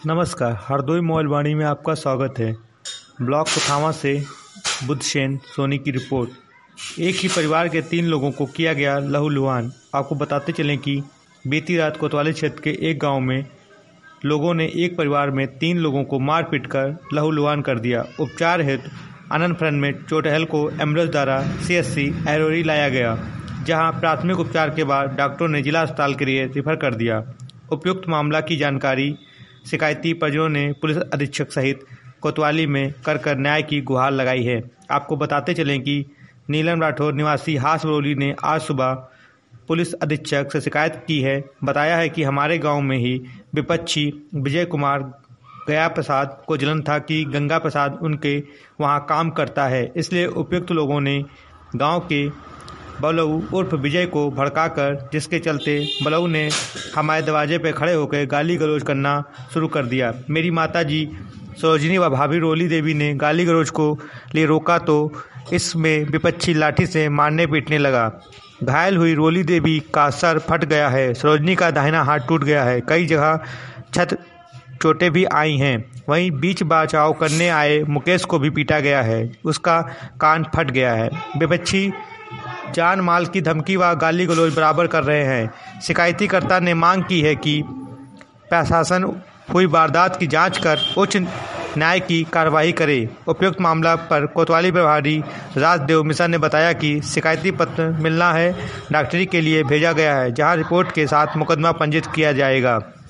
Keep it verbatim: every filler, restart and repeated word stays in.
नमस्कार, हरदोई मोबाइल वाणी में आपका स्वागत है। ब्लॉक कुथावा से बुद्धसेन सोनी की रिपोर्ट। एक ही परिवार के तीन लोगों को किया गया लहूलुहान। आपको बताते चलें कि बीती रात कोतवाली क्षेत्र के एक गांव में लोगों ने एक परिवार में तीन लोगों को मार पीट कर लहूलुहान कर दिया। उपचार हेतु आनंदफरन में चोटहल को एम्बुलेंस द्वारा सी एस सी ऐरोली लाया गया, जहां प्राथमिक उपचार के बाद डॉक्टरों ने जिला अस्पताल के लिए रेफर कर दिया। उपयुक्त मामला की जानकारी शिकायती परिजनों ने पुलिस अधीक्षक सहित कोतवाली में कर कर न्याय की गुहार लगाई है। आपको बताते चलें कि नीलम राठौर निवासी हासबरौली ने आज सुबह पुलिस अधीक्षक से शिकायत की है। बताया है कि हमारे गांव में ही विपक्षी विजय कुमार गया प्रसाद को जलन था कि गंगा प्रसाद उनके वहां काम करता है, इसलिए उपयुक्त लोगों ने गांव के बलऊ उर्फ विजय को भड़काकर, जिसके चलते बलऊ ने हमारे दरवाजे पर खड़े होकर गाली गलौज करना शुरू कर दिया। मेरी माता जी सरोजिनी व भाभी रोली देवी ने गाली गलौज को लिए रोका तो इसमें विपक्षी लाठी से मारने पीटने लगा। घायल हुई रोली देवी का सर फट गया है, सरोजिनी का दाहिना हाथ टूट गया है, कई जगह छत चोटें भी आई हैं। वहीं बीच बचाव करने आए मुकेश को भी पीटा गया है, उसका कान फट गया है। विपक्षी जान माल की धमकी व गाली गलौज बराबर कर रहे हैं। शिकायतीकर्ता ने मांग की है कि प्रशासन हुई वारदात की जांच कर उच्च न्याय की कार्रवाई करे। उपयुक्त मामला पर कोतवाली प्रभारी राजदेव मिश्रा ने बताया कि शिकायती पत्र मिलना है, डॉक्टरी के लिए भेजा गया है, जहां रिपोर्ट के साथ मुकदमा पंजीकृत किया जाएगा।